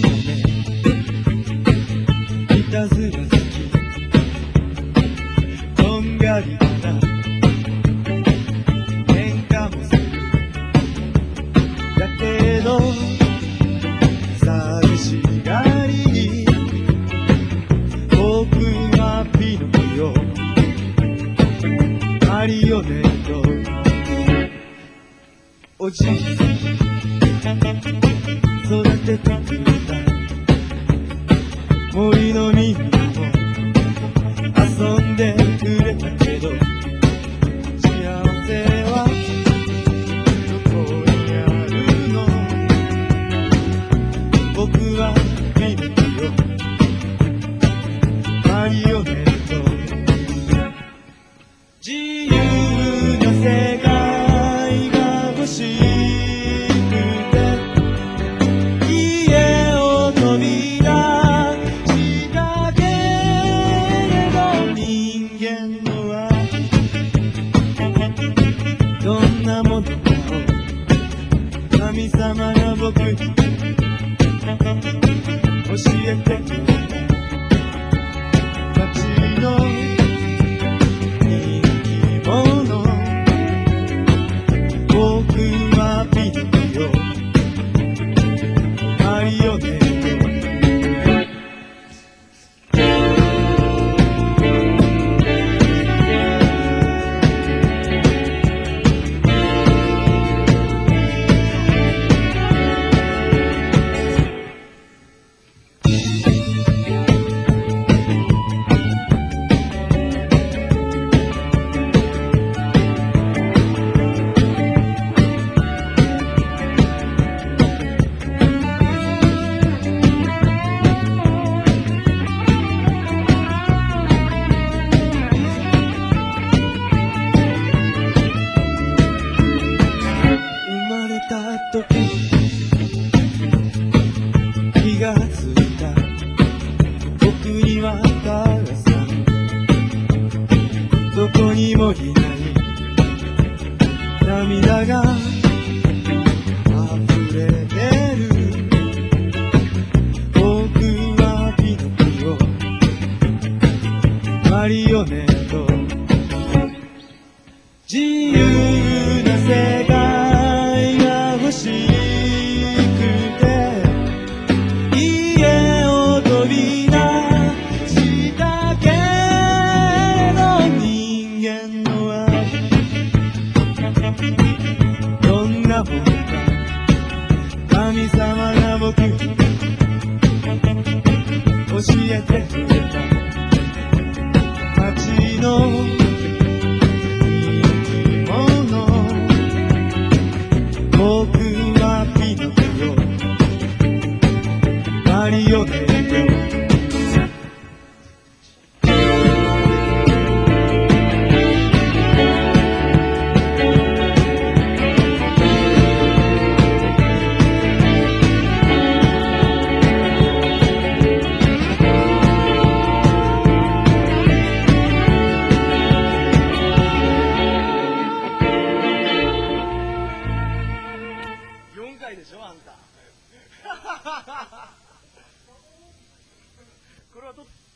いたずら好きとんがりな喧嘩もするだけど寂しがりに僕はピノキオマリオネットおじいさん育ててくれた森のみんなも遊んでくれたけど幸せはどこにあるの僕はピノキオマリオネット自由な世界が欲しいどんなものかを神様が僕に教えてくれた街の人気者僕はピノキオマリオネッ気がついた僕には母さんどこにもいない涙が溢れてる僕はピノキオマリオネット自由な世界が欲しいどんなもんか神様が僕に教えてくれた街の人気者僕はピノキオマリオネット4回でしょあんたこれは